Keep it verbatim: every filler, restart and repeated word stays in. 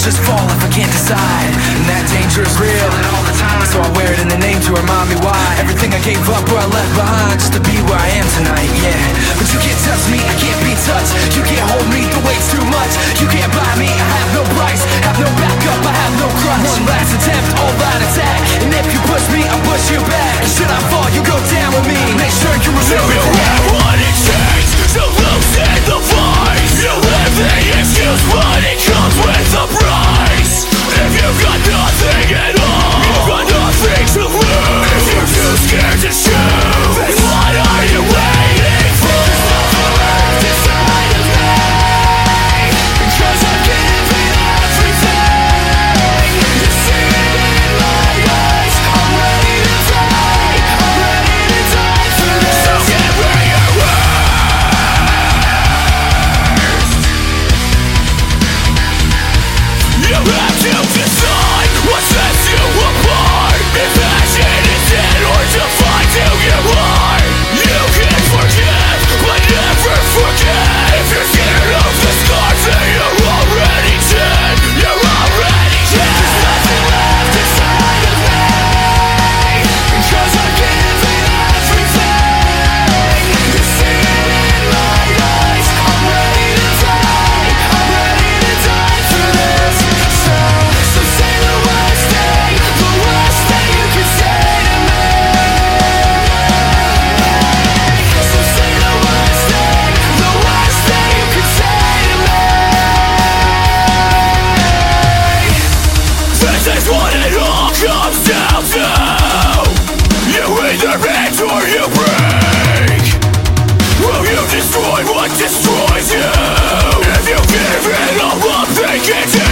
just fall if I can't decide. And that danger is real and all the time, so I wear it in the name to remind me why. Everything I gave up or I left behind just to be where I am tonight, yeah. But you can't touch me, I can't be touched. You can't hold me, the weight's too much. You can't buy me, I have no price, have no backup, I have no crutch. One last attempt, all out attack, and if you push me, I'll push you back. And should I fall, you go down with me. Make sure you remember you that. have what it takes to loosen the vice. You live the excuse, but it comes with a price. If you've got nothing at all, you've got nothing to lose. If you're too scared to choose, then what are you waiting for? There's nothing left inside of me, because I've given everything. You see it in my eyes, I'm ready to die, I'm ready to die for this. So get where you're worst. You have to decide what sets you apart. If passion is dead or to find who you are. You can forgive, but never forget. If you're scared of the scars, then you're already dead. You're already dead. There's nothing left inside of me, because I've given everything. You see it in my eyes, I'm ready to die, I'm ready to die for this. So, so say the worst thing, the worst thing you can say to me. So say the worst thing, the worst thing you can say to me. This is what it all comes down to. You either bend or you break. Will you destroy what destroys you? If you give it all up, they can't